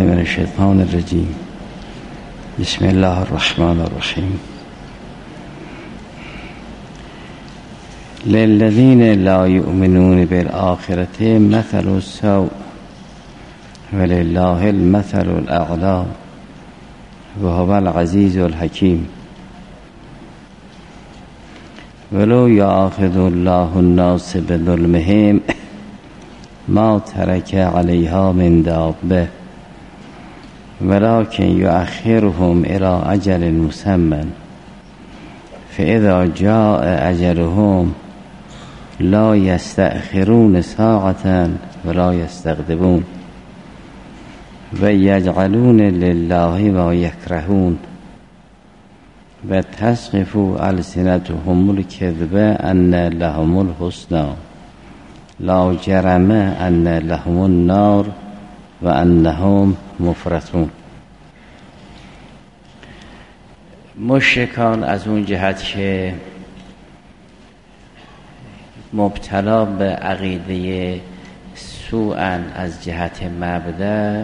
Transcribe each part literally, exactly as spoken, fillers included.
من الشیطان الرجیم. بسم الله الرحمن الرحیم. للذین لا یؤمنون بالآخرة مثل السوء ولله المثل الاعلی وهو العزیز الحکیم. ولو یأخذ الله الناس بظلمهم ما ترک علیها من دابه ولكن یؤخرهم الى اجل مسمى فاذا جاء اجلهم لا یستأخرون ساعة ولا یستقدمون و یجعلون لله ما یکرهون و تصرف السنتهم الکذب ان لهم الحسنى لا جرم ان لهم النار و انهم مفرطون. مشرکان از اون جهت که مبتلا به عقیده سوءاً از جهت مبدأ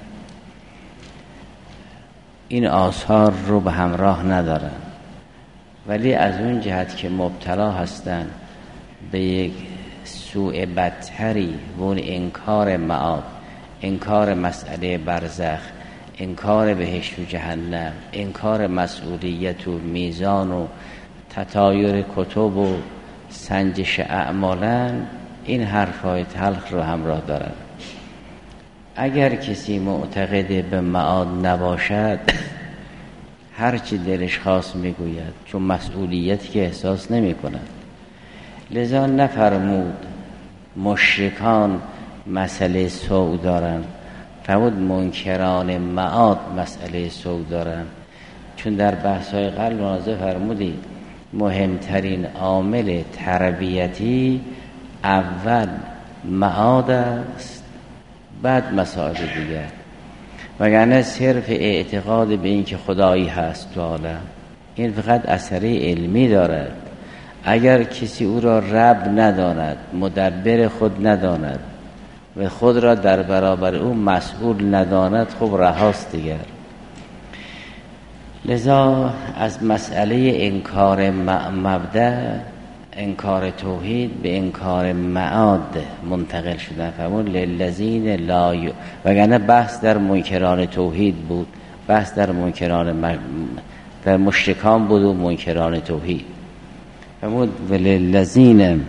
این آثار رو به همراه ندارن، ولی از اون جهت که مبتلا هستن به یک سوء بدتری و اون انکار معاد، انکار مسئله برزخ، انکار بهشت و جهنم، انکار مسئولیت و میزان و تطایر کتب و سنجش اعمالاً، این حرفای تلخ رو همراه دارن. اگر کسی معتقد به معاد نباشد هرچی دلش خواست میگوید، چون مسئولیتی که احساس نمی کند. لذا نفرمود مشرکان مسئله سوء دارن، فرمود منکران معاد مسئله سوء دارن، چون در بحث‌های قبل مناظر فرمودید مهمترین عامل تربیتی اول معاد است، بعد مسائل دیگر. وگرنه صرف اعتقاد به این که خدایی هست تو عالم، این فقط اثری علمی دارد. اگر کسی او را رب نداند، مدبر خود نداند و خود را در برابر او مسئول نداند، خب رهاست دیگر. لذا از مسئله انکار مبدأ، انکار توحید به انکار معاد منتقل شدن. فرمود للذین لا ی... وگرنه بحث در منکران توحید بود، بحث در منکران م... در مشرکان بود و منکران توحید. فرمود وللذین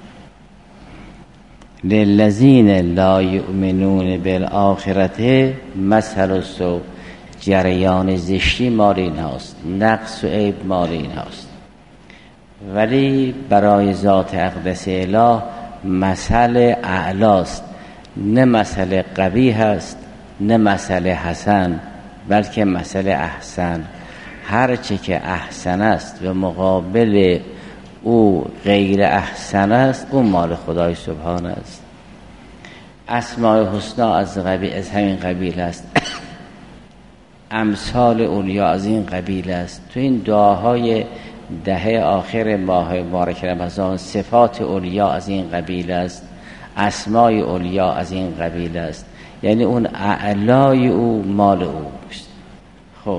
للذین لا یؤمنون بالآخرة مثل السوء، جریان زشتی مال این هاست، نقص و عیب مال این هاست، ولی برای ذات اقدس اله مثل اعلاست، نه مثل قبیح است، نه مثل حسن، بلکه مثل احسن. هرچه که احسن است و مقابل او غیر احسن است، اون مال خدای سبحانه است. اسماء حسنا از قبیل از همین قبیل است، امثال اولیا از این قبیل است. تو این دعاهای دهه آخر ماه مبارک رمضان صفات اولیا از این قبیل است، اسماء اولیا از این قبیل است، یعنی اون اعلای او مال او است. خب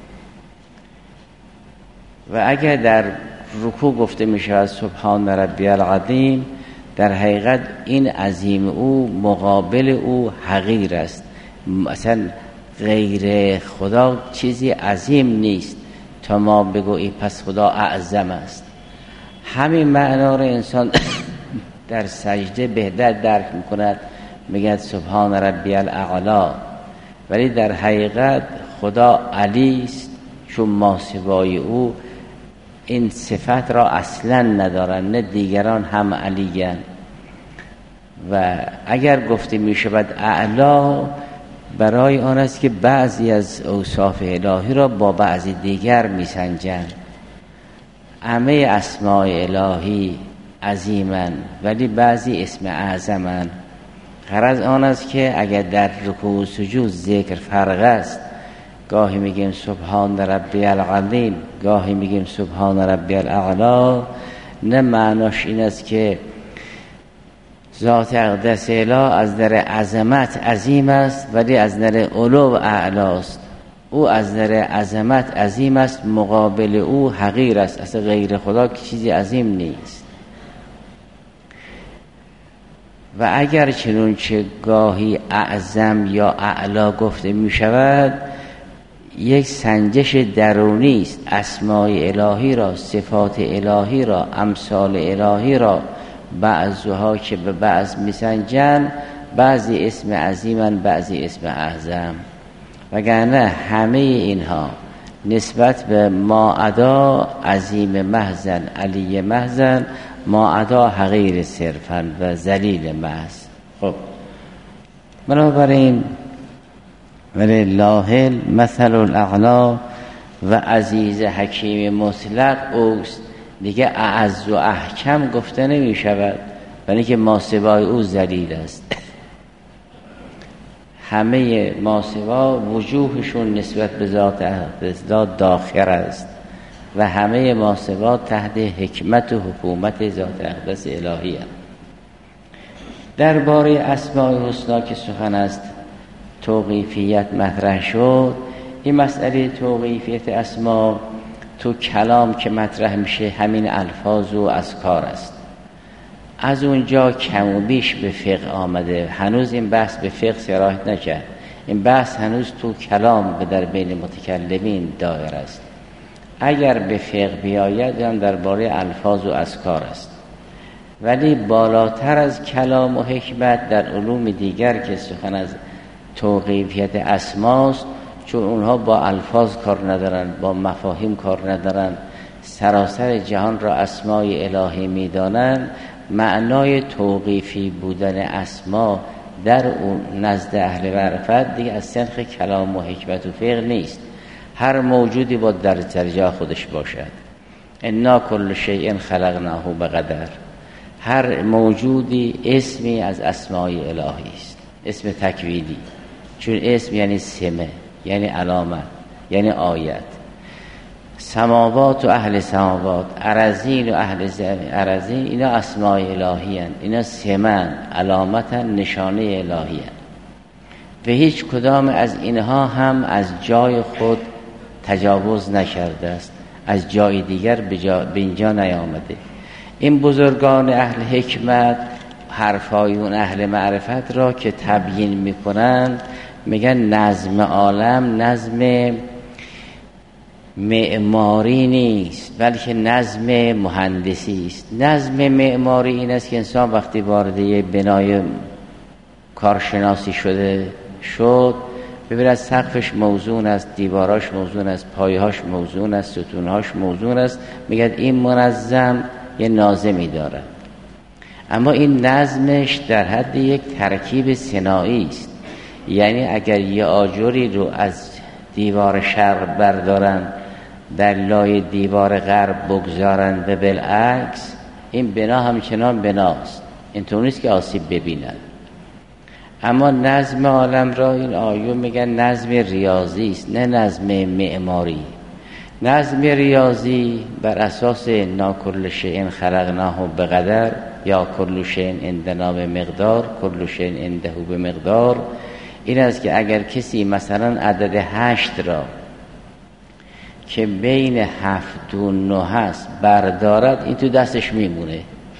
و اگر در رکوع گفته می شود سبحان ربی العظیم، در حقیقت این عظیم او مقابل او حقیر است. مثلا غیر خدا چیزی عظیم نیست تا ما بگوییم پس خدا اعظم است. همین معنا رو انسان در سجده بهتر درک میکند، میگه سبحان ربی الاعلی، ولی در حقیقت خدا علی است، چون ما سوای او این صفت را اصلا ندارن، نه دیگران هم علیان. و اگر گفته میشود اعلا، برای آن است که بعضی از اوصاف الهی را با بعضی دیگر میسنجند. همه اسماء الهی عظیمن، ولی بعضی اسم اعظمن. غرض آن است که اگر در رکوع و سجود ذکر فرق است، گاهی میگیم سبحان ربی العظیم، گاهی میگیم سبحان ربی الاعلی، نه معناش این است که ذات اقدس اله از در عظمت عظیم است ولی از در علو اعلاست. او از در عظمت عظیم است، مقابل او حقیر است. اصلا غیر خدا که چیزی عظیم نیست. و اگر چنانچه گاهی اعظم یا اعلا گفته می شود، یک سنجش درونی است. اسماء الهی را، صفات الهی را، امثال الهی را بعضها که به بعض میسنجن، بعضی اسم عظیمن، بعضی اسم اعظم. وگرنه همه اینها نسبت به ما عدا عظیم محضن، علی محضن، ما عدا حقیر صرفا و ذلیل محض. خب بنابراین ولله المثل الاعلی و عزیز حکیم مطلق اوست، دیگه اعز و احکم گفته نمی شود، ولی که ماسوای او ذلیل است. همه ماسوا وجوهشون نسبت به ذات ذات داخل است و همه ماسوا تحت حکمت و حکومت ذات اقدس الهی است. درباره اسماء الحسنا که سخن است توقیفیت مطرح شد. این مسئله توقیفیت اسما تو کلام که مطرح میشه همین الفاظ و اذکار است. از اونجا کم و بیش به فقه آمده. هنوز این بحث به فقه سرایت نکرد. این بحث هنوز تو کلام به در بین متکلمین دایر است. اگر به فقه بیاید هم درباره الفاظ و اذکار است. ولی بالاتر از کلام و حکمت در علوم دیگر که سخن از توقیفیت اسماست، چون اونها با الفاظ کار ندارن، با مفاهیم کار ندارن، سراسر جهان را اسماء الهی میدانن. معنای توقیفی بودن اسما در اون نزد اهل معرفت دیگه از سنخ کلام و حکمت و فقه نیست. هر موجودی با در درجه خودش باشد. انا کل شیء خلقناه بقدر. هر موجودی اسمی از اسماء الهی است، اسم تکوینی، چون اسم یعنی سمه، یعنی علامت، یعنی آیت. سماوات و اهل سماوات، ارضین و اهل ارضین، اینا اسماء الهی هستند. اینا سمن، علامتن، نشانه الهی هستند و هیچ کدام از اینها هم از جای خود تجاوز نکرده است، از جای دیگر به, جا به اینجا نیامده. این بزرگان اهل حکمت حرفای اون اهل معرفت را که تبیین میکنن میگن نظم عالم نظم معماری نیست، بلکه نظم مهندسی است. نظم معماری این است که انسان وقتی وارد یه بنای کارشناسی شده شد ببینید سقفش موزون است، دیواراش موزون است، پایه‌هاش موزون است، ستونهاش موزون است، میگه این منظم یه ناظمی دارد. اما این نظمش در حد یک ترکیب صناعی است. یعنی اگر یه آجری رو از دیوار شرق بردارن در لای دیوار غرب بگذارن و بالعکس، این بنا همچنان بناست، اینطور نیست که آسیب ببینن. اما نظم عالم را این آیون میگن نظم ریاضی است، نه نظم معماری. نظم ریاضی بر اساس نا کل شیء خلقناه بقدر یا کل شیء عندنا بمقدار، کل شیء عنده بمقدار، این است که اگر کسی مثلا عدد هشت را که بین هفت و نه هست بردارد، این تو دستش میمونه.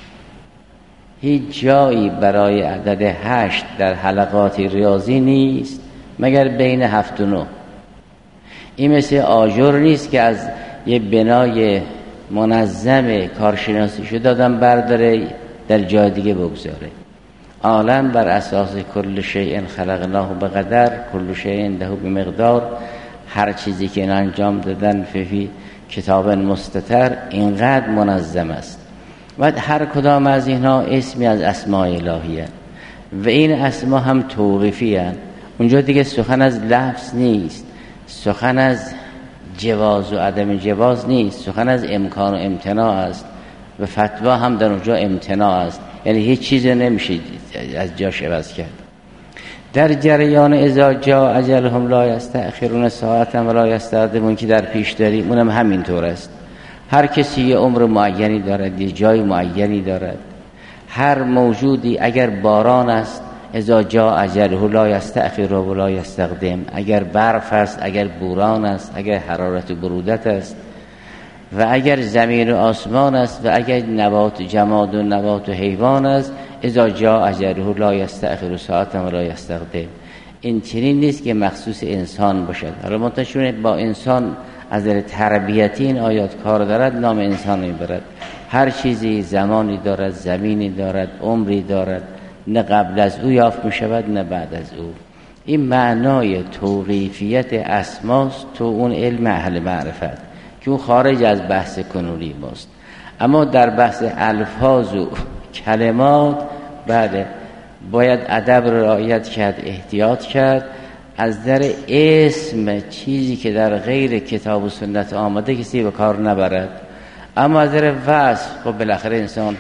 هیچ جایی برای عدد هشت در حلقات ریاضی نیست مگر بین هفت و نه. این مثل آجر نیست که از یه بنای منظم کارشناسی شده دادن برداره در جای دیگه بگذاره. عالم بر اساس کل شیء خلقناه بقدر، کل شیء عنده بمقدار، هر چیزی که این انجام دادن فی کتاب مستتر اینقدر منظم است. و هر کدام از اینها اسمی از اسماء الهی هست و این اسما هم توقیفی هست. اونجا دیگه سخن از لفظ نیست، سخن از جواز و عدم جواز نیست، سخن از امکان و امتناع است و فتوا هم در اونجا امتناع است. یعنی هیچ چیزی نمیشه از جاش عوض کرد. در جریان اذا جاء اجلهم لا یستأخرون ساعة ولا یستقدمون که در پیش داریم، اونم همینطور است. هر کسی یه عمر معینی دارد، یه جای معینی دارد. هر موجودی اگر باران است اذا جاء اجله لا یستأخر و لا یستقدم، اگر برف است، اگر بوران است، اگر حرارت و برودت است، و اگر زمین و آسمان است، و اگر نبات و جماد و نبات و حیوان است، اذا جاء اجله لا یستأخر ساعة و لا یستقدم. این چنین نیست که مخصوص انسان باشد. حالا منتشون با انسان از در تربیتی این آیات کار دارد، نام انسان میبرد. هر چیزی زمانی دارد، زمینی دارد، عمری دارد، نه قبل از او یافت می شود نه بعد از او. این معنای توقیفیت اسماست تو اون علم اهل معرفت که اون خارج از بحث کنونی ماست. اما در بحث الفاظ و کلمات بعد باید ادب را رعایت کرد، احتیاط کرد. از در اسم چیزی که در غیر کتاب و سنت آمده کسی به کار نبرد. اما از در وصف، خب بالاخره انسان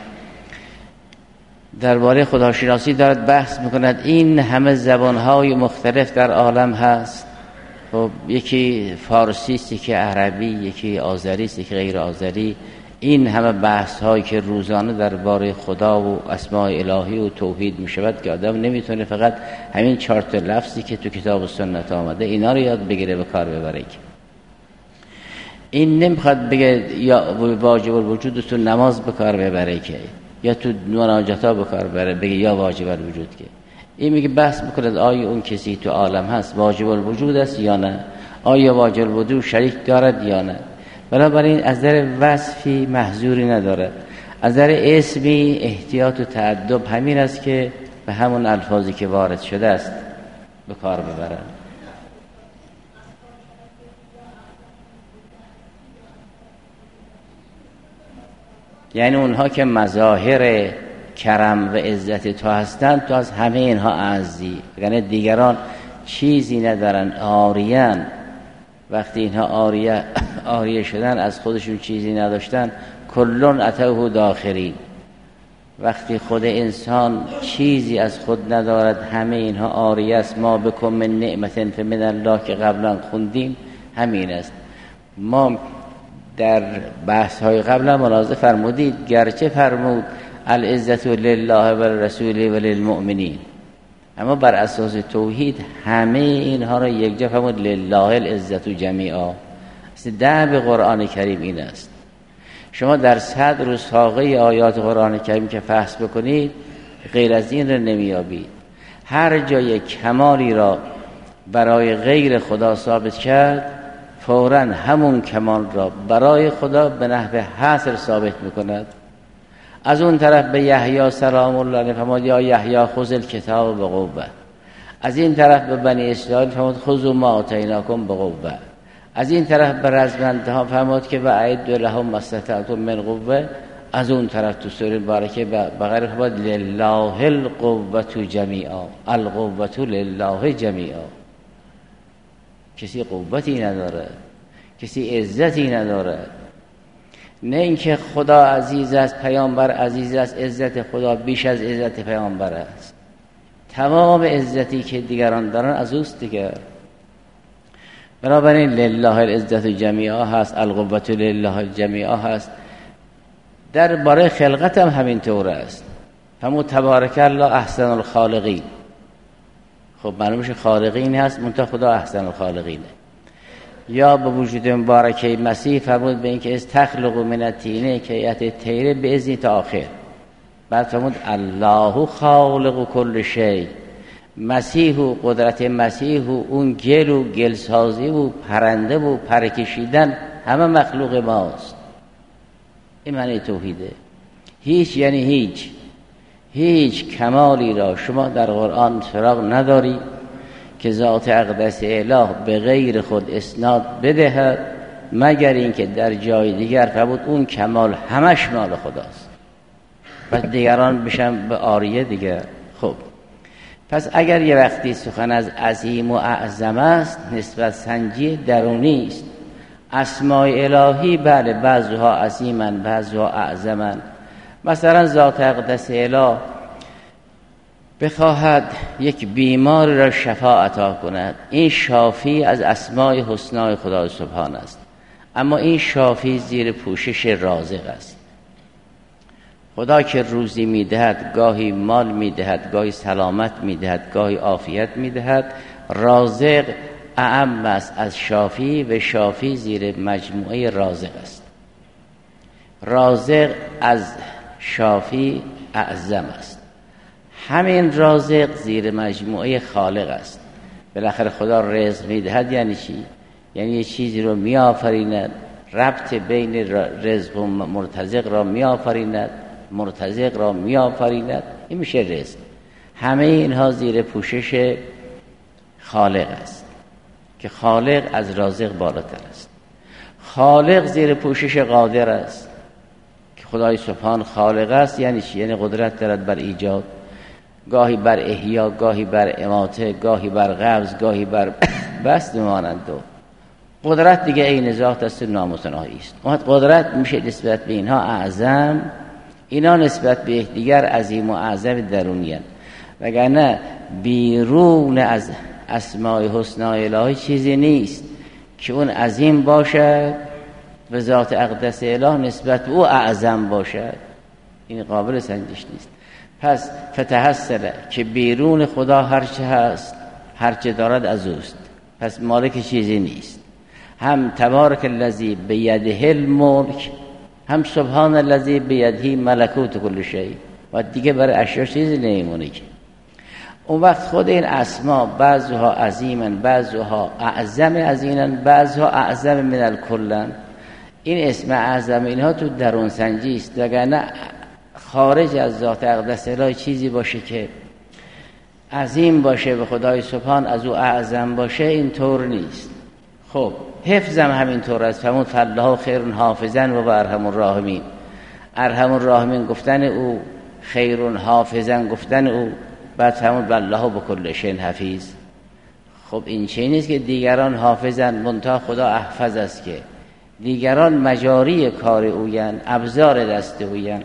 درباره خداشناسی دارد بحث میکند. این همه زبانهای مختلف در عالم هست، خب یکی فارسی است، یکی عربی، یکی آذری است، یکی غیر آذری. این همه بحث هایی که روزانه درباره خدا و اسماء الهی و توحید میشود که آدم نمیتونه فقط همین چهار تا لفظی که تو کتاب و سنت آمده اینا رو یاد بگیره به کار ببره. این نمیخواد بگه یا واجب الوجود تو نماز به کار ببره که، یا تو مناجات ها به کار ببره بگه یا واجب الوجود که. این میگه بحث میکنه آیا اون کسی تو عالم هست واجب الوجود است یا نه، آیا واجب الوجود شریک دارد یا نه. بنابراین از در وصفی محذوری ندارد، از در اسمی احتیاط و تأدب همین است که به همون الفاظی که وارد شده است به کار ببرند. یعنی اونها که مظاهر کرم و عزت تو هستند، تو از همه اینها اعزی. یعنی دیگران چیزی ندارن، آریان. وقتی اینها آریه آریه شدن، از خودشون چیزی نداشتن، کلون اتوه داخرین. وقتی خود انسان چیزی از خود ندارد، همه اینها آریه است. ما بکن من نعمت فمن الله که قبلا خوندیم همین است. ما در بحث های قبلا ملاحظه فرمودید گرچه فرمود العزت لله و الرسول و للمؤمنین، اما بر اساس توحید همه اینها را یک جا فرمود لله العزت جمیعا. ده به قرآن کریم این است. شما در صدر و ساقه آیات قرآن کریم که فحص بکنید غیر از این را نمیابید. هر جای کمالی را برای غیر خدا ثابت کرد، فوراً همون کمال را برای خدا به نحو حصر ثابت میکند. از اون طرف به یحیی سلام الله فرمود یا یحیی خذ الکتاب بقوه. از این طرف به بنی اسرائیل فرمود خذوا ما آتیناکم بقوه. از این طرف به رزمندها فرمود که واعدوا لهم ما استطعتم من قوه. از اون طرف تو سوره مبارکه بقره فرمود لله القوة جمیعا، القوة لله جمیعا. کسی قوتی نداره، کسی عزتی نداره. نه اینکه خدا عزیز است، پیامبر عزیز است، عزت خدا بیش از عزت پیامبر است. تمام عزتی که دیگران دارن از اوست دیگه. بنابراین لله العزت جمیعا هست، القوة لله جمیعا هست. در باره خلقت هم همین طور است. همون تبارک الله احسن الخالقین. خب معلومش خالقین هست، منتها خدا احسن الخالقینه. یا به وجود مبارکه مسیح فرمود به این که استخلق من الطین کیت طیر باذن تا آخر. بعد فرمود الله خالق کل شیء. مسیح و قدرت مسیح و اون گل و گلسازی و پرنده و پرکشیدن همه مخلوق ماست. این معنی توحیده. هیچ یعنی هیچ هیچ کمالی را شما در قرآن سراغ نداری که ذات اقدس اله به غیر خود اسناد بدهد، مگر اینکه در جای دیگر فرمود اون کمال همش مال خداست و دیگران بشن به آریه دیگر. خب پس اگر یه وقتی سخن از عظیم و اعظم است، نسبت سنجی درونی است. اسماء الهی بله بعضها عظیمن بعضها اعظمن. مثلا ذات اقدس اله بخواهد یک بیمار را شفا عطا کند، این شافی از اسماء حسنای خدا سبحان است. اما این شافی زیر پوشش رازق است. خدا که روزی میدهد، گاهی مال میدهد، گاهی سلامت میدهد، گاهی عافیت میدهد. رازق اعم است از شافی و شافی زیر مجموعه رازق است. رازق از شافی اعظم است. همین رازق زیر مجموعه خالق است. بالاخره خدا رزق میدهد یعنی چی؟ یعنی یه چیزی رو میآفریند، ربط بین رزق و مرتزق را میآفریند، مرتزق را میآفریند، این میشه رزق. همه اینها زیر پوشش خالق است که خالق از رازق بالاتر است. خالق زیر پوشش قادر است که خدای سبحان خالق است. یعنی چی؟ یعنی قدرت دارد بر ایجاد، گاهی بر احیا، گاهی بر اماته، گاهی بر قبض، گاهی بر بسط مانند. دو قدرت دیگه عین ذات است، نامتناهی است. اون قدرت میشه نسبت به اینها اعظم، اینا نسبت به یکدیگر عظیم و اعظم درونیان. وگرنه بیرون از اسماء الحسنی الهی چیزی نیست که اون عظیم باشد و ذات اقدس اله نسبت به او اعظم باشد. این قابل سنجش نیست. پس فتحصل که بیرون خدا هرچه هست، هرچه دارد از اوست، پس مالک چیزی نیست. هم تبارک الذی بیده الملک، هم سبحان الذی بیده ملکوت کل شیء. و دیگه برای اشیاء چیزی نمیمونه که. اون وقت خود این اسما بعضها عظیمن، بعضها اعظم از اینن، بعضها اعظم من الکلن. این اسم اعظم اینها تو درون سنجی است. وگرنه خارج از ذات اقدس الهی چیزی باشه که عظیم باشه به خدای سبحان از او اعظم باشه، این طور نیست. خب حفظم همین طور است. فرمود فالله خیر حافظا و ارحم الراحمین. ارحم الراحمین گفتن او، خیر حافظا گفتن او، بعد فرمود والله بكل شیء حفیظ. خب این چه نیست که دیگران حافظن منتها خدا احفظ است، که دیگران مجاری کار اوین، ابزار دست اوین.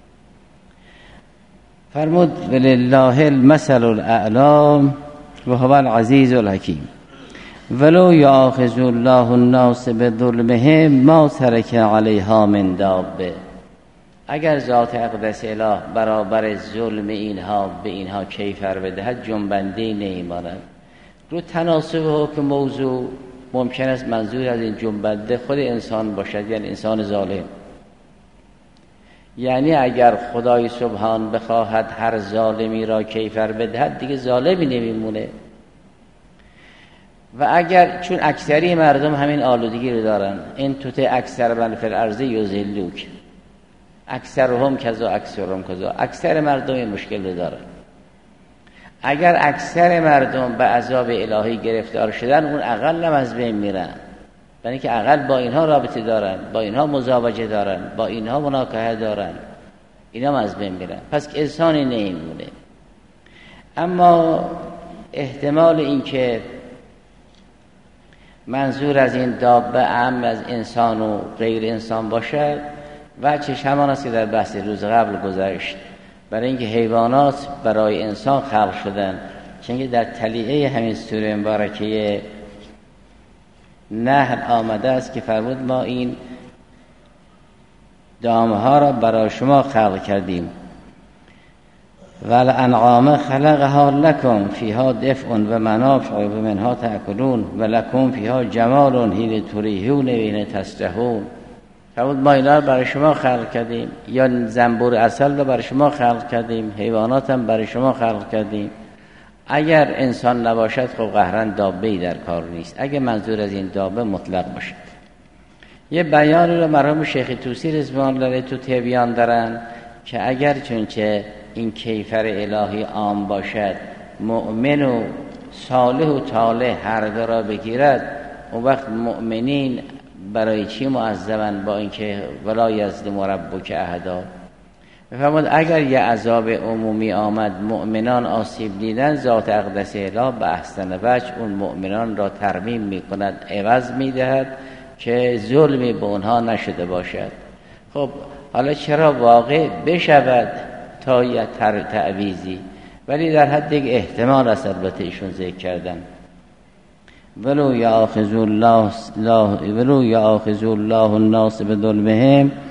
فرمود ولله المثل الاعلی و هو العزیز الحکیم. ولو یاخذ الله الناس بظلمهم ما ترک علیها من دابه. اگر ذات اقدس اله برابر ظلم اینها به اینها کیفر بدهد، جنبنده نیماند. رو تناسب حکم موضوع ممکن است منظور از این جنبنده خود انسان باشد، یعنی انسان ظالم. یعنی اگر خدای سبحان بخواهد هر ظالمی را کیفر بدهد، دیگه ظالمی نمیمونه. و اگر چون اکثری مردم همین آلودگی رو دارن، این توته اکثر من فی الارض یذلوک، اکثرهم کذا اکثرهم کذا، اکثر مردم این مشکل رو دارن. اگر اکثر مردم به عذاب الهی گرفتار شدن، اون اقل هم از بین میرن، یعنی که اقل با اینها رابطه دارن، با اینها مزاوجه دارن، با اینها مناکحه دارن، اینا هم از بین میرن. پس که انسانی نمیمونه. اما احتمال این که منظور از این دابه عام از انسان و غیر انسان باشد، وجهش همان است که در بحث روز قبل گذشت. برای اینکه حیوانات برای انسان خلق شدن، چون در تلیعه همین سوره مبارکه نحل آمده است که فرمود ما این دامه ها را برای شما خلق کردیم. والانعام خلقها لکم فیها دفء و منافع و منها تأکلون و لکم فیها جمال حین تریحون و حین تسرحون. فرمود ما اینا رو برای شما خلق کردیم، یا زنبور عسل رو برای شما خلق کردیم، حیوانات هم برای شما خلق کردیم. اگر انسان نباشد، خب قهرن دابه‌ای در کار نیست، اگه منظور از این دابه مطلق باشد. یه بیانی رو مرحوم شیخ طوسی رضوان الله علیه تو تبیان دارن که اگر چونچه این کیفر الهی عام باشد، مؤمن و صالح و طالح هر دو را بگیرد، اون وقت مؤمنین برای چی معذبن با اینکه ولا یظلم ربک احدا. بفرمود اگر یه عذاب عمومی آمد، مؤمنان آسیب دیدن، ذات اقدس اله به احسن وجه اون مؤمنان را ترمیم میکند، عوض میدهد که ظلمی به اونها نشده باشد. خب حالا چرا واقع بشود تا یه تعویزی، ولی در حد یک احتمال است البته ایشون ذکر کردن. ولو یاخذ الله ولو یاخذ الله الناس بظلمهم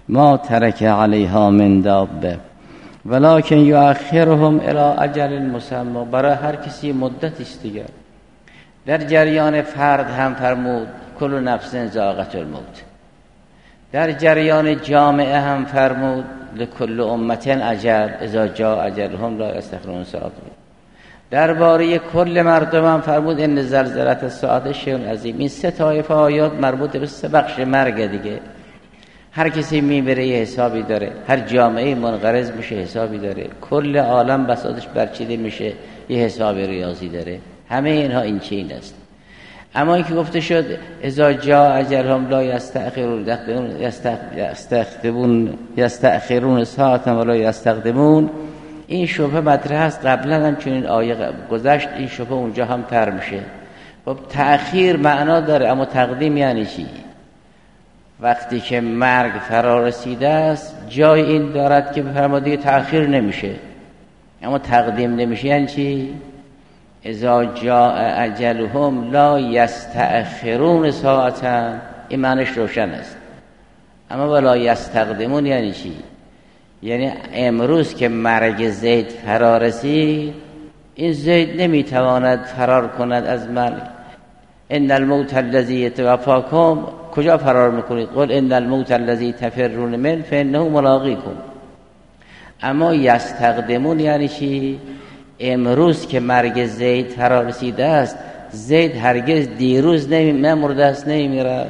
ما ترک علیها من دابه ولکن یؤخرهم الی اجل مسمى. برای هر کسی مدت است دیگر. در جریان فرد هم فرمود کل نفس ذائقة الموت. در جریان جامعه هم فرمود لکل امت اجل اذا جاء اجلهم لا یستأخرون ساعة. درباره کل مردم هم فرمود ان زلزله الساعة شیء عظیم. این سه طایفه آیات مربوط به سه بخش مرگ دیگه. هر کسی میبره یه حسابی داره، هر جامعه منقرض میشه حسابی داره، کل عالم بساطش برچیده میشه یه حساب ریاضی داره. همه اینها این چین است. اما اینکه گفته شد اذا جاء اجلهم لا یستأخرون یستخدمون یستأخرون ساعة ولا یستقدمون، این شبهه مطرح است. قبلا هم چون این آیه گذشت این شبهه اونجا هم تر میشه. خب تأخیر معنا داره، اما تقدیم یعنی چی؟ وقتی که مرگ فرا رسیده است جای این دارد که بفرماد دیگه تأخیر نمیشه، اما تقدیم نمیشه. یعنی چی؟ اذا جاء اجلهم لا یستأخرون ساعتا، این معنیش روشن است. اما ولا یستقدمون یعنی چی؟ یعنی امروز که مرگ زید فرا رسید، این زید نمیتواند فرار کند از مرگ. ان الموت الذی یتوفاکم، کجا فرار میکنید؟ قل ان الموت الذی تفرون من فانه ملاقیکم. اما یستقدمون یعنی چی؟ امروز که مرگ زید فرا رسیده است، زید هرگز دیروز نمی مرده است، نمیره.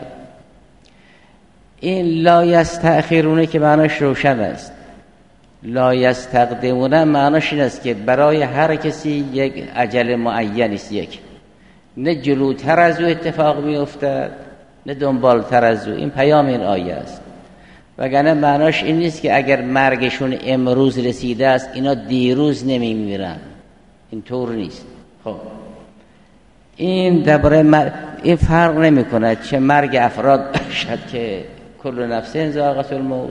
این لا یستأخرونه که معناش روشن است. لا یستقدمون معناش این است که برای هر کسی یک اجل معین است، یک نه جلوتر از او اتفاق می افتد نه دنبالتر از او. این پیام این آیه است. وگرنه معناش این نیست که اگر مرگشون امروز رسیده است اینا دیروز نمی میرن. این طور نیست. خب این درباره مر... این فرق نمی کند چه مرگ افراد باشد که کل نفس ذائقة الموت،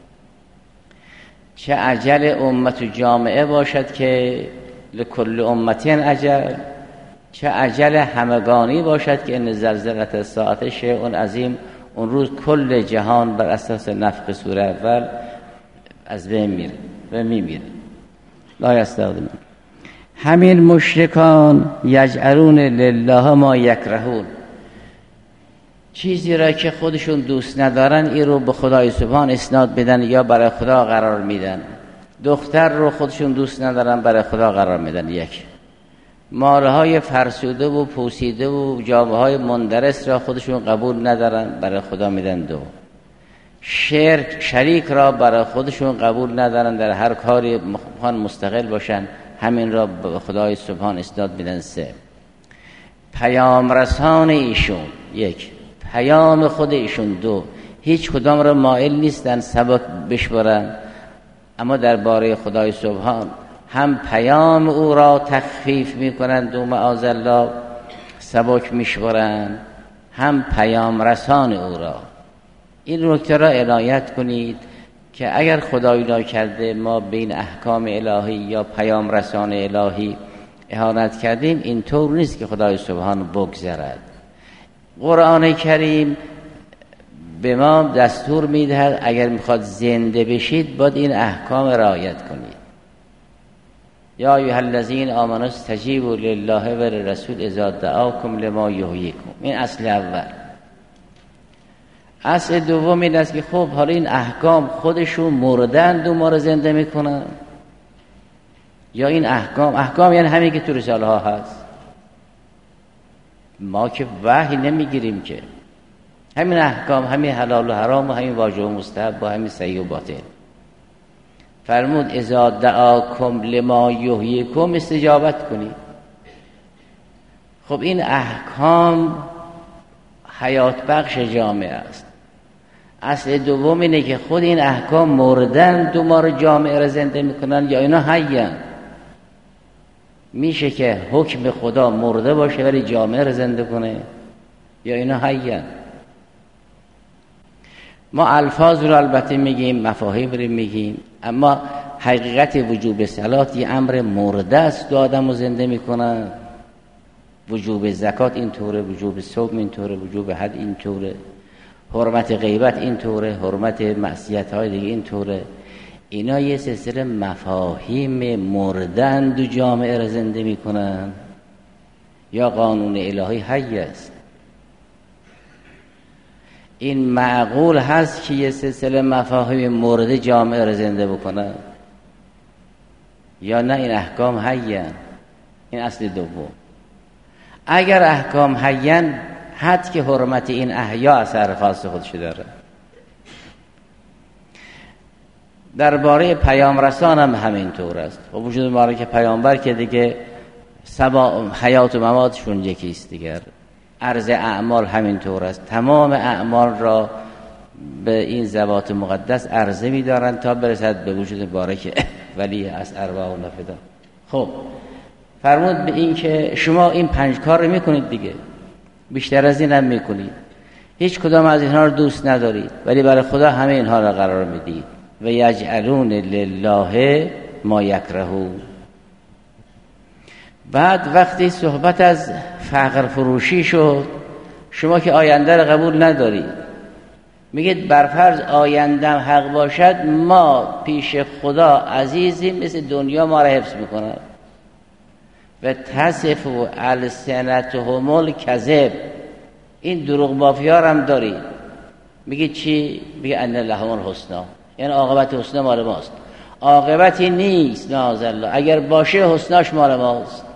چه اجل امت و جامعه باشد که لکل امت اجل، چه اجل همگانی باشد که ان زلزله الساعة شیء عظیم. اون روز کل جهان بر اساس نفخ سوره اول از بین میره و میمیره. لا یستقدمون. همین مشرکان یجعلون لله ما یکرهون، چیزی را که خودشون دوست ندارن این رو به خدای سبحان اسناد بدن یا برای خدا قرار میدن. دختر رو خودشون دوست ندارن برای خدا قرار میدن. یک مالهای فرسوده و پوسیده و جامه‌های مندرس را خودشون قبول ندارن برای خدا میدن. دو شرک شریک را برای خودشون قبول ندارن، در هر کاری مخوان مستقل باشن، همین را به خدای سبحان اسناد میدن. سه پیام رسان ایشون، یک پیام خود ایشون. دو هیچ کدام را مائل نیستن سبک بشورن، اما درباره خدای سبحان هم پیام او را تخفیف میکنند و معاذالله سبک میشورند، هم پیام رسان او را. این نکته را عنایت کنید که اگر خدای ناکرده ما بین احکام الهی یا پیام رسان الهی اهانت کردیم، این طور نیست که خدای سبحان بگذرد. قرآن کریم به ما دستور میدهد اگر میخواد زنده بشید باید این احکام رعایت کنید. یا ایها الذین آمنوا استجیبوا لله و للرسول اذا دعاکم لما یحییکم. این اصل اول. اصل دوم این است که خب حالا این احکام خودشون مردند و ما رو زنده میکنن، یا این احکام احکام یعنی همین که تو رساله ها هست. ما که وحی نمیگیریم که، همین احکام، همین حلال و حرام و همین واجب و مستحب و همین صحیح و باطل. فرمود اذا دعاکم لما یحییکم، استجابت کنید. خب این احکام حیات بخش جامعه است. اصل دوم اینه که خود این احکام مردن دو ما رو جامعه رو زنده میکنن یا اینا حیان. میشه که حکم خدا مرده باشه ولی جامعه رو زنده کنه، یا اینا حیان. ما الفاظ رو البته میگیم، مفاهیم رو میگیم، اما حقیقت وجوب صلات یه امر مرده است، دو آدم رو زنده میکنن. وجوب زکات اینطوره، وجوب صوم اینطوره، وجوب حج اینطوره. حرمت غیبت اینطوره، حرمت معصیت های دیگه اینطوره. اینا یه سلسله مفاهیم مردن دو جامعه را زنده میکنن یا قانون الهی حی است؟ این معقول هست که یه سلسله مفاهیم مرده جامعه را زنده بکنن یا نه این احکام حیان؟ این اصل دوم. اگر احکام حیان، حد که حرمت این احیا اثر خاص خودش داره. درباره پیام رسان هم همینطور است. و وجود ما که پیامبر که دیگه سبا حیات و مماتشون یکیست دیگر. عرض اعمال همینطور است. تمام اعمال را به این ذوات مقدس عرضه می‌دارند تا برسد به وجود بارک ولی از ارواح و نفدا. خب فرمود به این که شما این پنج کار رو میکنید دیگه، بیشتر از این هم میکنید، هیچ کدام از اینها رو دوست ندارید ولی برای خدا همه اینها رو قرار میدید. و یجعلون لله ما یکرهون. بعد وقتی صحبت از فقر فروشی شد، شما که آینده رو قبول ندارید، میگید برفرض آیندم حق باشد ما پیش خدا عزیزیم، مثل دنیا ما را حفظ میکنند. و تصف و السنتهم الکذب، این دروغ بافیار هم دارید. میگید چی؟ میگه ان لهم الحسنی، یعنی عاقبت حسنا مال ماست. عاقبتی نیست نازالله، اگر باشه حسناش مال ماست.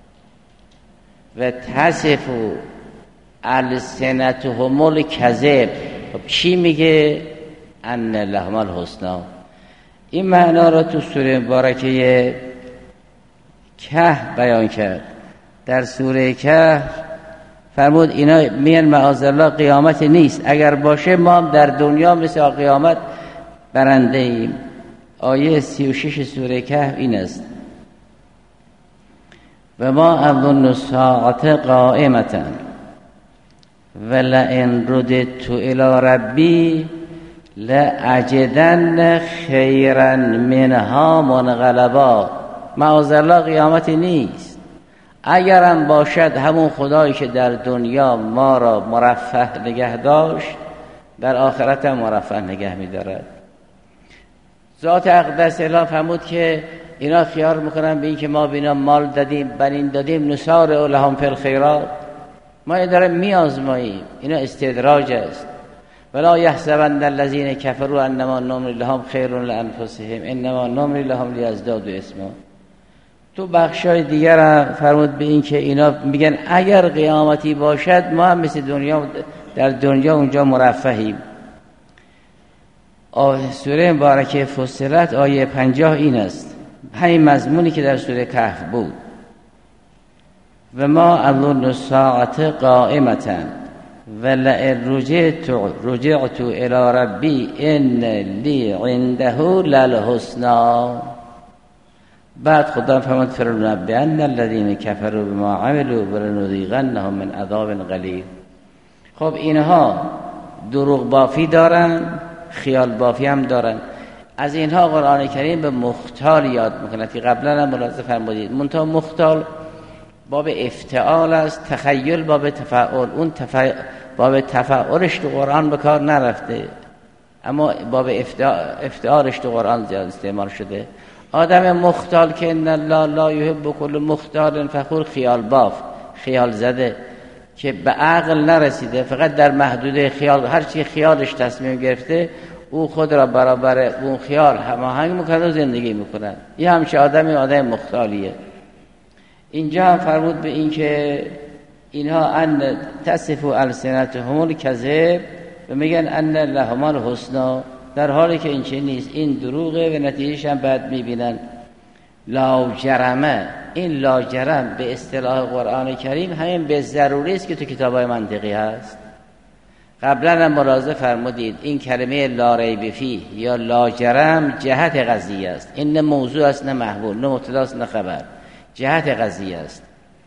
و تصف و السنتهم الکذب، چی میگه؟ ان لهم الحسنی. این معنا را تو سوره مبارکه کهف بیان کرد. در سوره کهف فرمود اینا میان معاذالله قیامت نیست، اگر باشه ما در دنیا مثل قیامت برنده ایم. آیه سی و شش سوره کهف این است: و ما اظن الساعة قائمة ولئن رددت الى ربی لاجدن خیرا منها منقلبا. معاذالله قیامتی نیست، اگرم باشد همون خدایی که در دنیا ما را مرفه نگه داشت در آخرت هم مرفه نگه می‌دارد. ذات اقدس اله فرمود که اینا خیال میکنن به این که ما بینا مال دادیم بنین دادیم نسارع لهم فی الخیرات، ما این داریم میازماییم. اینا استدراج است. ولا یحسبن الذین کفروا انما نملی لهم خیر لانفسهم انما نملی لهم لیزدادوا اثما. تو بخشای دیگر هم فرمود به این که اینا میگن اگر قیامتی باشد ما هم مثل دنیا در دنیا اونجا مرفهیم. سوره مبارکه فصلت آیه پنجاه این است، همین مضمونی که در سوره کهف بود. و ما اظن الساعة قائمة ولئن رجعت رجعت الى ربی ان لی عنده للحسنی. بعد خدا فرمود فلننبئن الذین کفروا بما عملوا ولنذیقنهم من عذاب غلیظ. خب اینها دروغ بافی دارن، خیال بافی هم دارن. از اینها قرآن کریم به مختال یاد میکنه که قبلا هم ملاحظه فرمودید. منتها مختال باب افتعال است، تخیل باب تفاعل. اون تفا... باب تفاعلش تو قرآن به کار نرفته، اما باب افتعالش تو قرآن زیاد استعمال شده. آدم مختال که ان الله لا یحب کل مختال فخور، خیال باف، خیال زده که به عقل نرسیده، فقط در محدوده خیال، هر چی خیالش تصمیم گرفته او خود را برابر اون خیال هماهنگ میکنه و زندگی میکنه. یه همچه آدمی آدم مختالیه. اینجا هم فرمود به این که اینها ان تصف السنتهم الکذب و میگن ان لهم الحسنی، در حالی که این چه نیست، این دروغه و نتیجهش هم بعد میبینن. لا جرمه، این لا جرم به اصطلاح قرآن کریم همین به ضروری است که تو کتابای منطقی هست. قبلا هم ملاحظه فرمودید این کلمه لا ریب فیه یا لا جرم جهت قضیه است. این نه موضوع است نه محمول، نه مبتدا است نه خبر، جهت قضیه است.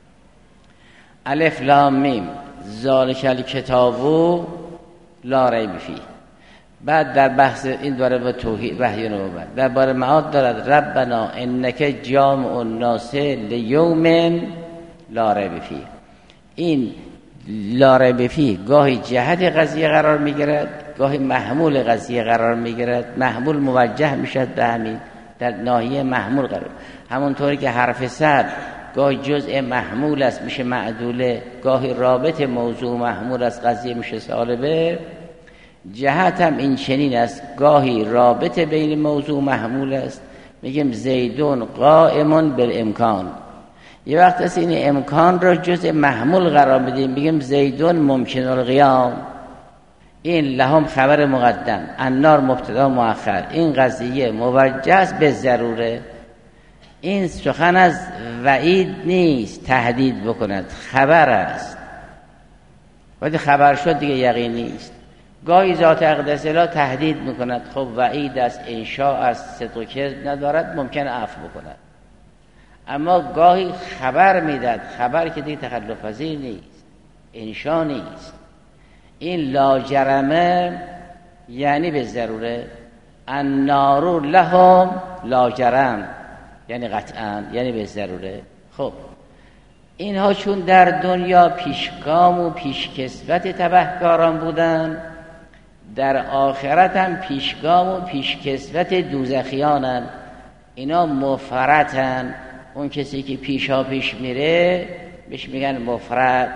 الف لام میم ذالک الکتاب لا ریب فیه. بعد در بحث این دوره به توحید وحی نبوت در باره معاد دارد ربنا انک جامع الناس لیوم لا ریب فیه. این لاریب فیه گاهی جهت قضیه قرار میگیرد، گاهی محمول قضیه قرار میگیرد. محمول موجه میشد به همین، در ناحیه محمول قرار. همونطوری که حرف صد گاهی جزء محمول است میشه معدوله، گاهی رابط موضوع محمول است قضیه میشه سالبه. جهت هم این چنین است، گاهی رابط بین موضوع محمول است، میگیم زیدون قائمون بالامکان. یه وقت است این امکان را جزء محمول قرار بدیم، میگیم زیدون ممکن القیام. این لهم خبر مقدم، النار مبتدا مؤخر. این قضیه موجه است به ضروره. این سخن از وعید نیست تهدید بکند، خبر است. وقتی خبر شد دیگه یقین نیست. گاهی ذات اقدس لا تهدید میکند، خب وعید است، انشاء است، صدق و کذب ندارد، ممکن عفو بکند. اما گاهی خبر میداد، خبر که دیگه تخلف پذیر نیست، انشاء نیست. این لاجرمه یعنی به ضروره. النار لهم لاجرم یعنی قطعا، یعنی به ضروره. خب اینها چون در دنیا پیشگام و پیشکسوت تبهکاران بودن، در آخرت هم پیشگام و پیشکسوت دوزخیانن. اینا مفرطن. اون کسی که پیشا پیش میره بهش میگن مفرط.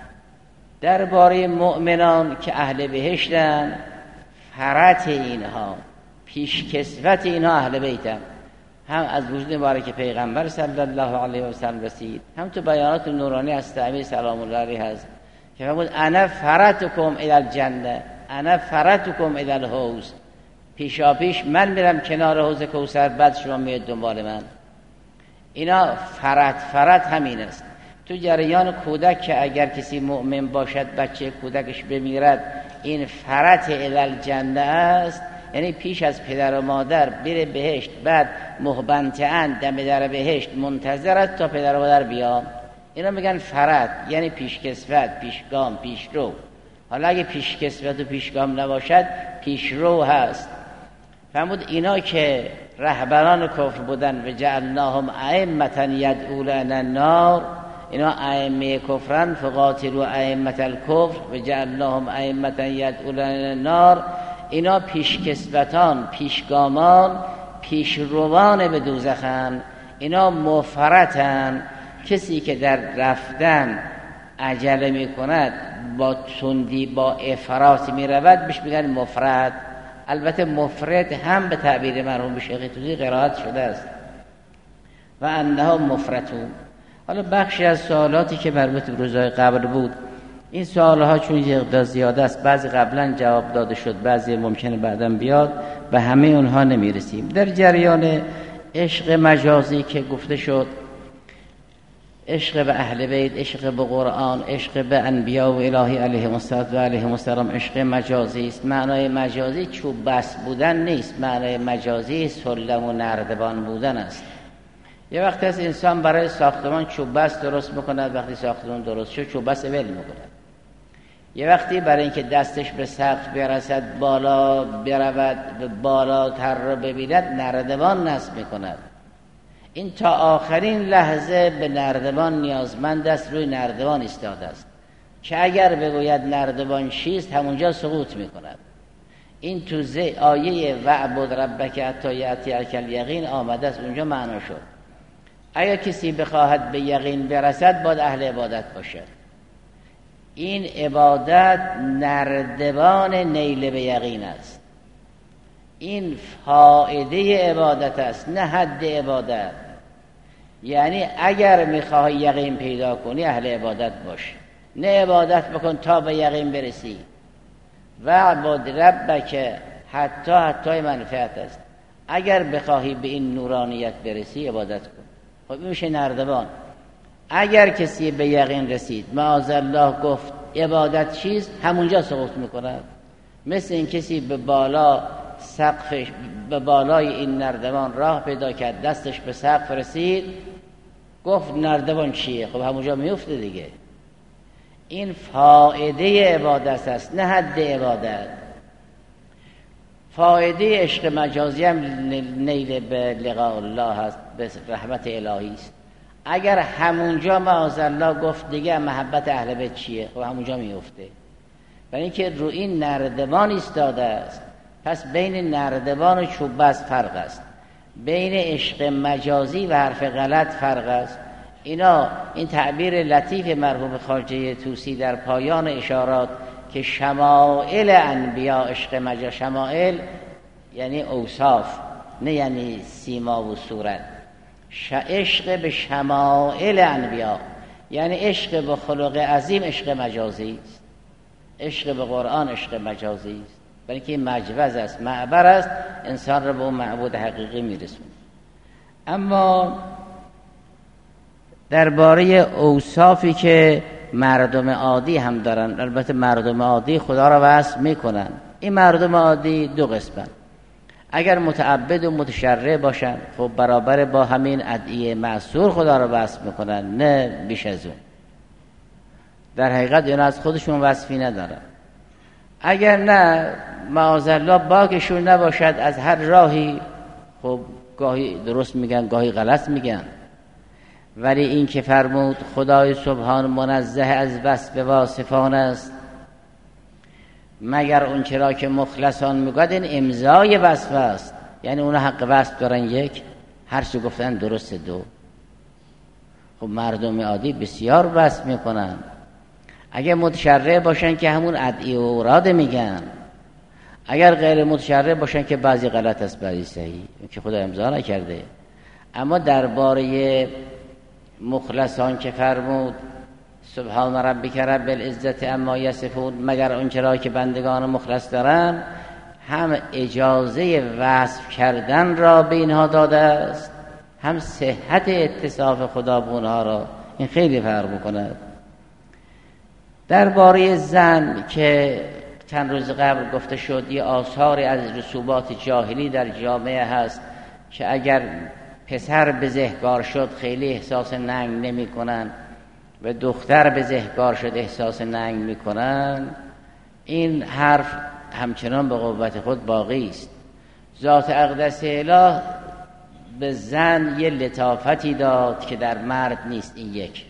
درباره مؤمنان که اهل بهشتن، فرط اینها، پیشکسوت اینها اهل بیتن. هم از وجود مبارک پیغمبر صلی الله علیه و سلم رسید، هم تو بیانات نورانی از تعمیر سلام الله علیه هست که فرمود انا فرطکم الی الجنه، انا فرطکم الی الحوض. پیشا پیش من میرم کنار حوض کوثر، بعد شما میاد دنبال من. اینا فرط فرط همین است. تو جریان کودک که اگر کسی مؤمن باشد بچه کودکش بمیرد، این فرط الی الجنه است، یعنی پیش از پدر و مادر بره بهشت، بعد مهبنتعن دم در بهشت منتظرت تا پدر و مادر بیان. اینا میگن فرط، یعنی پیشکسوت، پیشگام، پیشرو. حالا اگه پیشکسوت و پیشگام نباشد پیشرو هست. فرمود اینا که رهبران کفر بودن و جعلناهم ائمة یدعون الی النار، اینا ائمه کفرن، فقاتلوا ائمة الکفر و جعلناهم ائمة یدعون الی النار. اینا پیشکسوتان، پیشگامان، پیشروان به دوزخن. اینا مفرطن. کسی که در رفتن عجله می کند، با تندی، با افراط می رود، بهش میگن مفرط. البته مفرط هم به تعبیر مرحوم شیخ توسی قرائت شده است و انها مفرطون. حالا بخشی از سوالاتی که مربوط به روزهای قبل بود، این سوالها چون یه زیاده است، بعضی قبلا جواب داده شد، بعضی ممکنه بعداً بیاد، به همه اونها نمیرسیم. در جریان عشق مجازی که گفته شد، عشق به اهل بیت، عشق به قرآن، عشق به انبیا و الهی علیهم الصلوات و علیهم السلام، عشق مجازی است. معنای مجازی چوب بس بودن نیست، معنای مجازی سلم و نردبان بودن است. یه وقت از انسان برای ساختمان چوب بس درست میکند، وقتی ساختمان درست شد چوب بس ول میکند. یه وقتی برای اینکه دستش به سقف برسد، بالا برود، به بالاتر رو ببیند، نردبان نصب میکند. این تا آخرین لحظه به نردبان نیازمند است، روی نردبان ایستاده است که اگر بگوید نردبان چیست، همونجا سقوط میکند. این تو آیه وعبد ربک حتی یأتیک الیقین آمده است، اونجا معنا شد. اگر کسی بخواهد به یقین برسد، باید اهل عبادت باشد. این عبادت نردبان نیل به یقین است. این فائده عبادت است، نه حد عبادت. یعنی اگر میخواهی یقین پیدا کنی، اهل عبادت باش، نه عبادت بکن تا به یقین برسی. وعبد ربک حتی حتی منفعت است. اگر بخواهی به این نورانیت برسی، عبادت کن. خب میشه نردبان. اگر کسی به یقین رسید، معاذالله گفت عبادت چیست، همونجا سقوط میکند. مثل این کسی به بالا سقفش، به بالای این نردبان راه پیدا کرد، دستش به سقف رسید، گفت نردبان چیه، خب همونجا میفته دیگه. این فائده عبادت است، نه حد عبادت. فائده عشق مجازی هم نیل به لقاء الله است، به رحمت الهی است. اگر همونجا معاذالله گفت دیگه محبت اهل بیت چیه، خب همونجا میفته. برای اینکه رو این نردبان ایستاده است. پس بین نردبان و چوب بست فرق است، بین عشق مجازی و حرف غلط فرق است. اینا این تعبیر لطیف مرحوم خواجه طوسی در پایان اشارات که شمائل انبیا عشق مجازی، شمائل یعنی اوصاف نه یعنی سیما و صورت. عشق به شمائل انبیا یعنی عشق به خلق عظیم عشق مجازی است، عشق به قرآن عشق مجازی است، برای که این مجوز است، معبر است، انسان را به اون معبود حقیقی میرسونه. اما درباره اوصافی که مردم عادی هم دارن، البته مردم عادی خدا را وصف میکنن، این مردم عادی دو قسمن. اگر متعبد و متشرع باشن خب برابر با همین ادعیه معصور خدا را وصف میکنن، نه بیش از اون. در حقیقت اینا از خودشون وصفی ندارن. اگر نه معاذالله باکشون نباشد از هر راهی، خب گاهی درست میگن گاهی غلط میگن. ولی این که فرمود خدای سبحان منزه از وصف واصفان است مگر اون چرا که مخلصان میگوید، این امضای وصف است. یعنی اونا حق وصف دارن یک، هر چی گفتن درست دو. خب مردم عادی بسیار وصف میکنن. اگر متشرع باشن که همون ادعیه و اوراد میگن، اگر غیر متشرع باشن که بعضی غلط است بعضی صحیح که خدا امضا نکرده. اما درباره مخلصان که فرمود سبحان ربک رب العزت عما یصفون مگر اون چرا که بندگان مخلص دارن، هم اجازه وصف کردن را به اینها داده است، هم صحت اتصاف خدا به اونها را. این خیلی فرق میکند. درباره زن که چند روز قبل گفته شد یه آثاری از رسوبات جاهلی در جامعه هست که اگر پسر بزهکار شد خیلی احساس ننگ نمی کنن و دختر بزهکار شد احساس ننگ می کنن. این حرف همچنان به قوت خود باقی است. ذات اقدس اله به زن یه لطافتی داد که در مرد نیست. این یک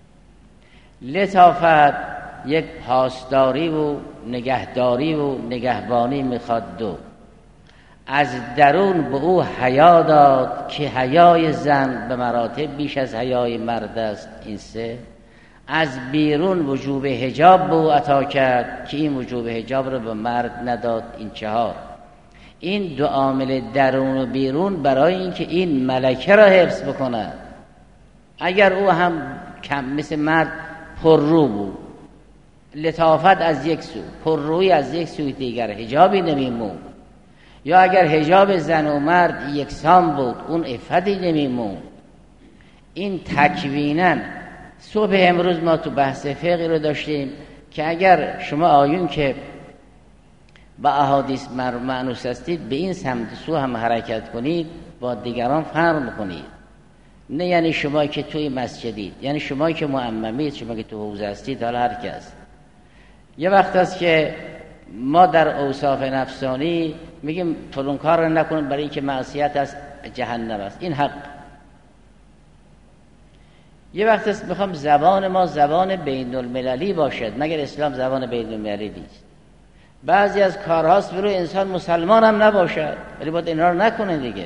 لطافت یک پاسداری و نگهداری و نگهبانی میخواد. دو، از درون به او حیا داد که حیای زن به مراتب بیش از حیای مرد است. این سه، از بیرون وجوب حجاب به او عطا کرد که این وجوب حجاب رو به مرد نداد. این چهار. این دو عامل درون و بیرون برای اینکه این ملکه را حفظ بکنه. اگر او هم کم مثل مرد پررو بود، لطافت از یک سو، پررویی از یک سوی دیگر، حجابی نمیمون. یا اگر حجاب زن و مرد یکسان بود اون عفتی نمیمون. این تکویناً صبح امروز ما تو بحث فقهی رو داشتیم که اگر شما آیون که با احادیث مانوس هستید به این سمت سو هم حرکت کنید با دیگران فرق کنید. نه یعنی شما که توی مسجدید، یعنی شما که معممید، شما که تو حوزه هستید، حالا هر کس. یه وقت است که ما در اوصاف نفسانی میگیم فلان کار رو نکنید برای اینکه معصیت است، جهنم است. این حق. یه وقت است میخوام زبان ما زبان بین المللی باشد، مگر اسلام زبان بین المللی نیست. بعضی از کارهاست برای انسان مسلمان هم نباشد ولی باید اینا رو نکنه دیگه.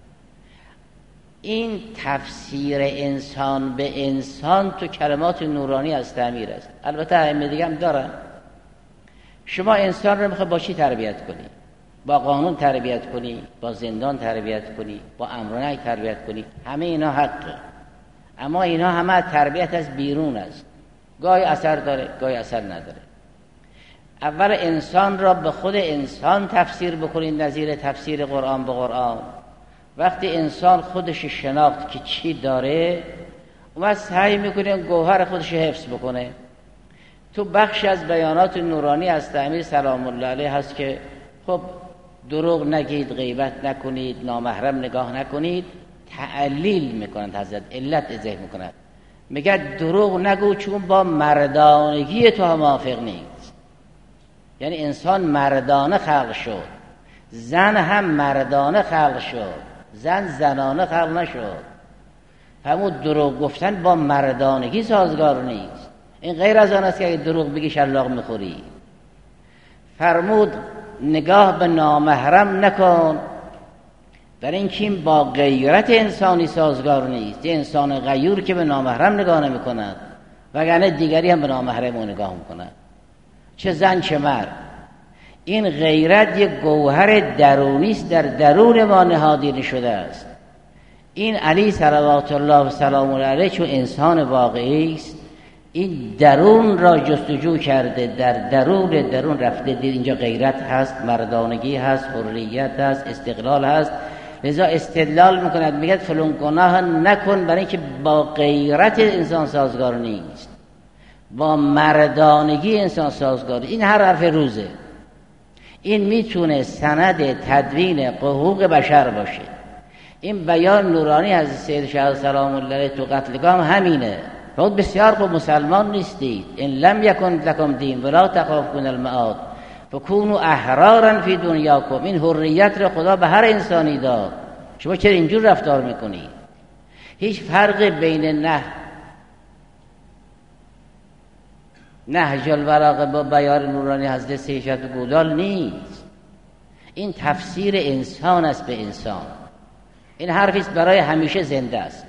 این تفسیر انسان به انسان تو کلمات نورانی از تعمیر است. البته ائمه دیگه هم دارن. شما انسان رو میخواد با چی تربیت کنی؟ با قانون تربیت کنی، با زندان تربیت کنی، با امر و نهی تربیت کنی، همه اینا حقه. اما اینا همه تربیت از بیرون است. گاهی اثر داره، گاهی اثر نداره. اول انسان را به خود انسان تفسیر بکنید نظیر تفسیر قرآن به قرآن. وقتی انسان خودش شناخت که چی داره، اون سعی میکنه گوهر خودش حفظ بکنه. تو بخش از بیانات نورانی از امیر سلام الله علیه هست که خب دروغ نگید، غیبت نکنید، نامحرم نگاه نکنید. تعلیل میکنند حضرت، علت ازه میکنند، میگه دروغ نگو چون با مردانگی تو هم موافق نیست. یعنی انسان مردانه خلق شد، زن هم مردانه خلق شد، زن زنانه خلق نشد. فرمود دروغ گفتن با مردانگی سازگار نیست. این غیر از آن است که اگه دروغ بگی شلاق میخوری. فرمود نگاه به نامحرم نکن، در این که این با غیرت انسانی سازگار نیست. یه انسان غیور که به نامحرم نگاه نمی کند، وگرنه دیگری هم به نامحرم نگاه میکند، چه زن چه مرد. این غیرت یک گوهر درونی است، در درون ما نهادینه شده است. این علی صلوات الله و سلام علیه چون انسان واقعی است، این درون را جستجو کرده، در درون درون رفته، دید اینجا غیرت هست، مردانگی هست، حریت هست، استقلال هست. لذا استدلال میکند، میگه فلان گناه نکن، برای اینکه با غیرت انسان سازگار نیست، با مردانگی انسان سازگار. این هر حرف روزه. این میتونه سند تدوین حقوق بشر باشه. این بیان نورانی از سید شاه سلام الله علیه تو قتلگاه همینه. خود بسیار خوب مسلمان نیستید، ان لم یکن لکم دین ولا تخافون المعاد فکونوا احرارا فی دنیاکم. این حریت را خدا به هر انسانی داد، شما چرا اینجور رفتار میکنید؟ هیچ فرق بین نه نهج البلاغه با بیان نورانی حضرت سید شاه گودال نیست. این تفسیر انسان است به انسان. این حرفی است برای همیشه زنده است.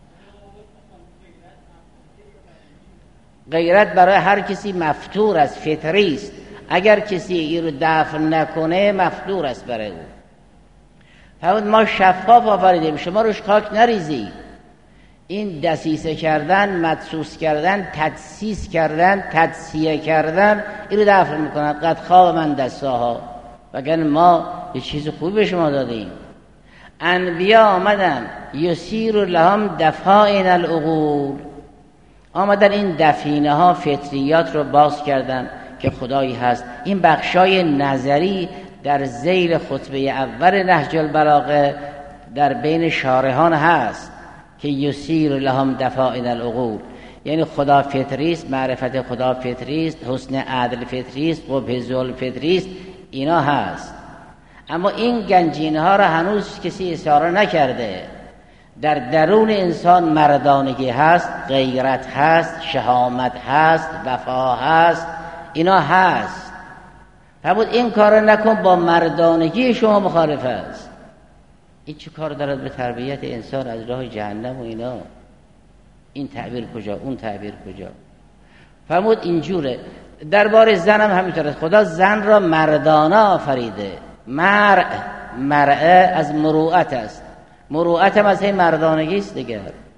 غیرت برای هر کسی مفتور است، فطری است. اگر کسی این رو دفع نکنه مفتور است برای او. فرمود ما شفاف آفریدیم، شما روش خاک نریزید. این دسیسه کردن، مدسوس کردن، تدسیس کردن، تدسیه کردن، این رو دفع میکنند. قد خواب من دستاها، وگرنه ما یه چیز خوبی به شما دادیم. انبیا آمدن یسیر لهم دفائن العقول، آمدن این دفینه ها فطریات رو باز کردن که خدایی هست. این بخشای نظری در ذیل خطبه اول نهج البلاغه در بین شارحان هست که یسیر لهم دفائن العقول، یعنی خدا فطری است، معرفت خدا فطری است، حسن عدل فطری است، قبح ظلم فطری است، اینا هست. اما این گنجینه ها را هنوز کسی اشاره نکرده. در درون انسان مردانگی هست، غیرت هست، شهامت هست، وفا هست، اینا هست. فرمود این کار نکن، با مردانگی شما مخالف است. این چه کار دارد به تربیت انسان از راه جهنم و اینا؟ این تعبیر کجا، اون تعبیر کجا؟ فرمود اینجوره. درباره زن هم همینطوره. خدا زن را مردانه آفریده. مرء، مرء از مروءت است. مروءت هم از این مردانگی است دیگر.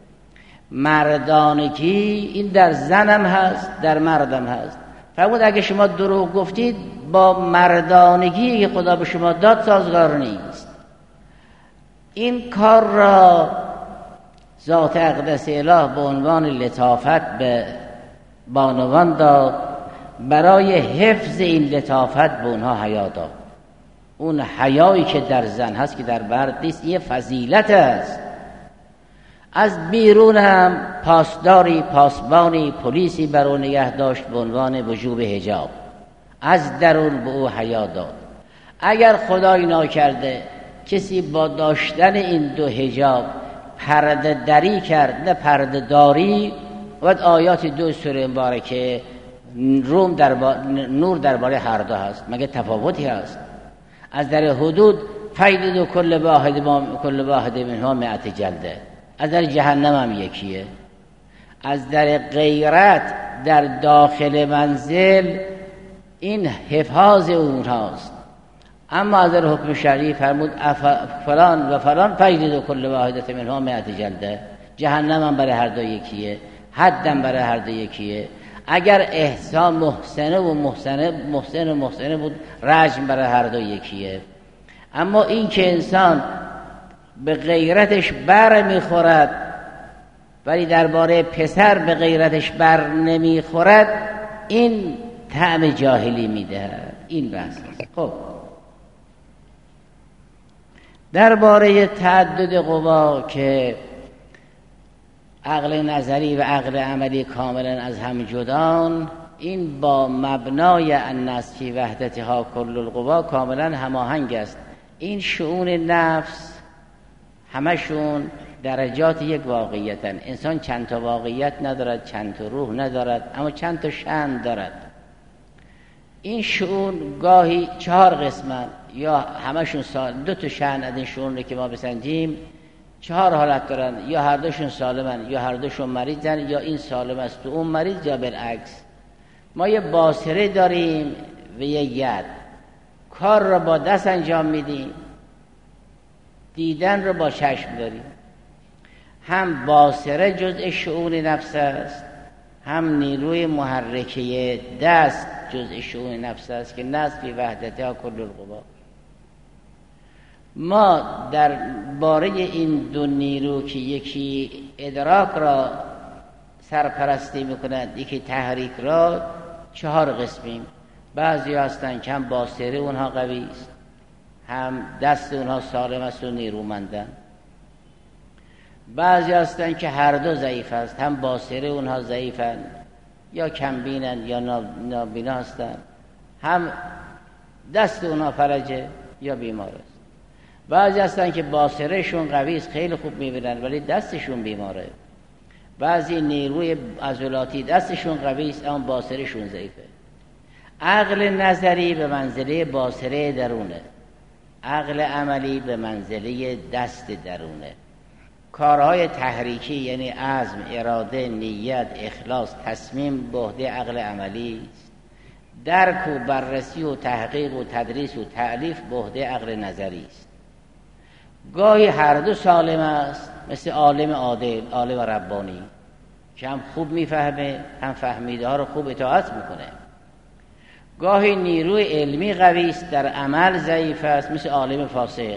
مردانگی این در زنم هست، در مردم هست. فرمود اگه شما دروغ گفتید با مردانگی که خدا به شما داد سازگار نیست. این کار را ذات اقدس اله به عنوان لطافت به بانوان داد، برای حفظ این لطافت به اونها حیا داد. اون حیایی که در زن هست که در مرد نیست، یه فضیلت است. از بیرون هم پاسداری، پاسبانی، پلیسی بر او نگه داشت به عنوان وجوب حجاب. از درون به او حیا داد. اگر خدای ناکرده کسی با داشتن این دو حجاب پرده دری کرد، نه پرده داری، و آیات دو سوره مبارکه روم در با... نور درباره هر دو هست، مگه تفاوتی هست؟ از در حدود فیدد کل واحد ما کل واحد منها مئت جلده. از در جهنم هم یکیه. از در غیرت در داخل منزل این حفاظ اونهاست. اما از در حکم شرعی فرمود فلان و فلان فیدد کل واحد منها مئت جلده. جهنم هم برای هر دو یکیه، حدم برای هر دو یکیه. اگر احسان محسنه و محسنه محسن و محسنه بود، رجم برای هر دو یکیه. اما این که انسان به غیرتش بر میخورد ولی درباره پسر به غیرتش بر نمیخورد، این طعم جاهلی میدهد. این بحث است. خب درباره تعدد قوا که عقل نظری و عقل عملی کاملا از هم جدان، این با مبنای النص فی وحدتها کل القوا کاملا هماهنگ است. این شؤون نفس همشون درجات یک واقعیتن. انسان چند تا واقعیت ندارد، چند تا روح ندارد، اما چند تا شأن دارد. این شؤون گاهی چهار قسمن یا همشون سال دو تا شأن از این شؤون که ما بسنجیم چهار حالت دارن، یا هر دوشون سالمن یا هر دوشون مریضن، یا این سالم است و اون مریض، یا بالعکس. ما یه باصره داریم و یه ید. کار را با دست انجام میدیم، دیدن را با چشم داریم. هم باصره جزء شؤون نفس است، هم نیروی محرکه دست جزء شؤون نفس است که نفس فی وحدتها کل القوا. ما در باره این دو نیرو که یکی ادراک را سرپرستی میکنند، یکی تحریک را، چهار قسمیم. بعضی هستند که هم باصره اونها قوی است، هم دست اونها سالم است و نیرومندن. بعضی هستند که هر دو ضعیف است، هم باصره اونها ضعیفند یا کمبینند یا نابینا هستند، هم دست اونها فلجه یا بیمار است. بعضی هستند که باصرهشون قوی است، خیلی خوب میبینند ولی دستشون بیماره. بعضی نیروی عضلاتی دستشون قوی است اما باصرهشون ضعیفه. عقل نظری به منزله باصره درونه، عقل عملی به منزله دست درونه. کارهای تحریکی یعنی عزم، اراده، نیت، اخلاص، تصمیم به عهده عقل عملی است. درک و بررسی و تحقیق و تدریس و تألیف به عهده عقل نظری است. گاهی هر دو سالم است، مثل عالم عادل، عالم ربانی که هم خوب میفهمه هم فهمیده ها رو خوب اطاعت میکنه. گاهی نیروی علمی قوی است، در عمل ضعیف است، مثل عالم فاسق.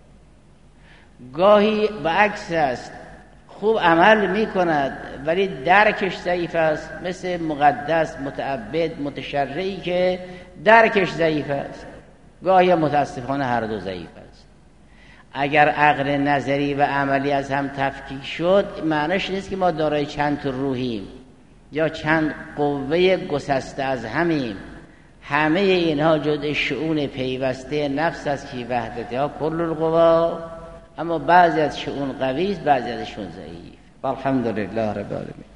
گاهی بعکس است، خوب عمل میکند ولی درکش ضعیف است، مثل مقدس، متعبد، متشرعی که درکش ضعیف است. گاهی متاسفانه هر دو ضعیف است. اگر عقل نظری و عملی از هم تفکیک شد، معنیش نیست که ما دارای چند تا روحیم یا چند قوه گسسته از همیم. همه اینها جزء شؤون پیوسته نفس است که وحدتها کل القوا، اما بعضی از شؤون قوی است، بعضی ازشون ضعیف. الحمدلله رب العالمین.